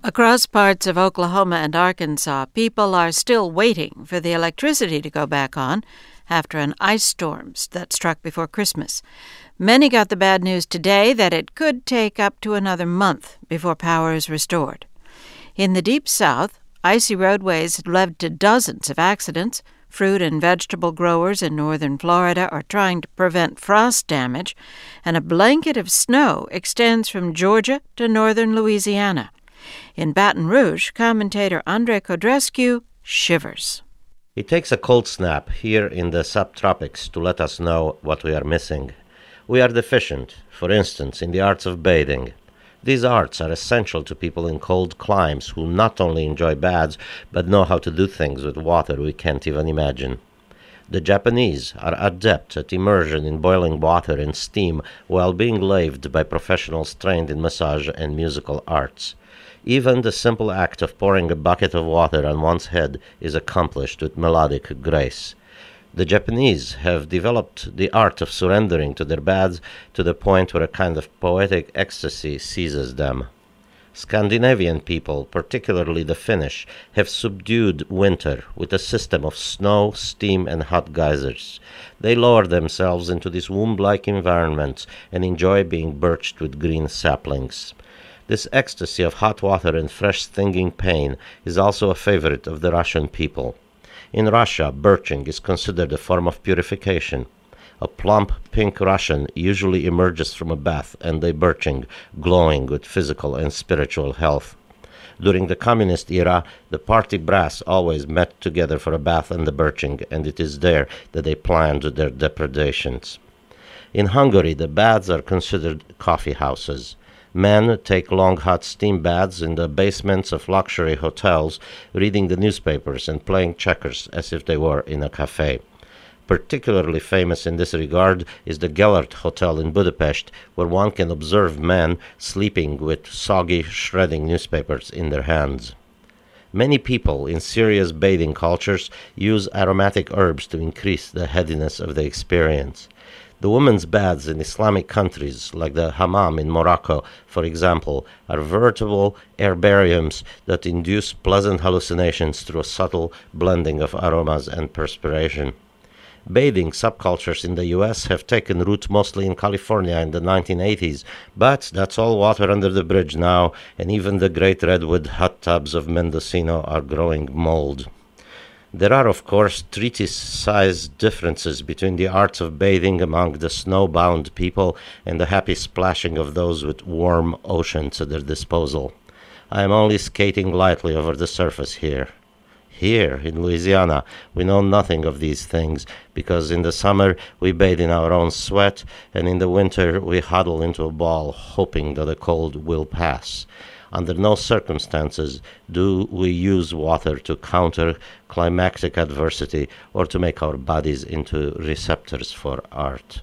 Across parts of Oklahoma and Arkansas, people are still waiting for the electricity to go back on after an ice storm that struck before Christmas. Many got the bad news today that it could take up to another month before power is restored. In the Deep South, icy roadways led to dozens of accidents. Fruit and vegetable growers in northern Florida are trying to prevent frost damage, and a blanket of snow extends from Georgia to northern Louisiana. In Baton Rouge, commentator Andrei Codrescu shivers. It takes a cold snap here in the subtropics to let us know what we are missing. We are deficient, for instance, in the arts of bathing. These arts are essential to people in cold climes who not only enjoy baths, but know how to do things with water we can't even imagine. The Japanese are adept at immersion in boiling water and steam while being laved by professionals trained in massage and musical arts. Even the simple act of pouring a bucket of water on one's head is accomplished with melodic grace. The Japanese have developed the art of surrendering to their baths to the point where a kind of poetic ecstasy seizes them. Scandinavian people, particularly the Finnish, have subdued winter with a system of snow, steam, and hot geysers. They lower themselves into these womb-like environments and enjoy being birched with green saplings. This ecstasy of hot water and fresh stinging pain is also a favorite of the Russian people. In Russia, birching is considered a form of purification. A plump pink Russian usually emerges from a bath and a birching, glowing with physical and spiritual health. During the communist era, the party brass always met together for a bath and a birching, and it is there that they planned their depredations. In Hungary, the baths are considered coffee houses. Men take long hot steam baths in the basements of luxury hotels, reading the newspapers and playing checkers as if they were in a cafe. Particularly famous in this regard is the Gellert Hotel in Budapest, where one can observe men sleeping with soggy, shredding newspapers in their hands. Many people in serious bathing cultures use aromatic herbs to increase the headiness of the experience. The women's baths in Islamic countries, like the hammam in Morocco, for example, are veritable herbariums that induce pleasant hallucinations through a subtle blending of aromas and perspiration. Bathing subcultures in the U.S. have taken root mostly in California in the 1980s, but that's all water under the bridge now, and even the great redwood hot tubs of Mendocino are growing mold. There are, of course, treatise-sized differences between the arts of bathing among the snowbound people and the happy splashing of those with warm oceans at their disposal. I am only skating lightly over the surface here. Here, in Louisiana, we know nothing of these things, because in the summer we bathe in our own sweat, and in the winter we huddle into a ball, hoping that the cold will pass. Under no circumstances do we use water to counter climactic adversity or to make our bodies into receptors for art.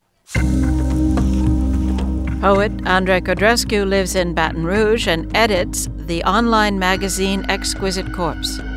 Poet Andrei Codrescu lives in Baton Rouge and edits the online magazine Exquisite Corpse.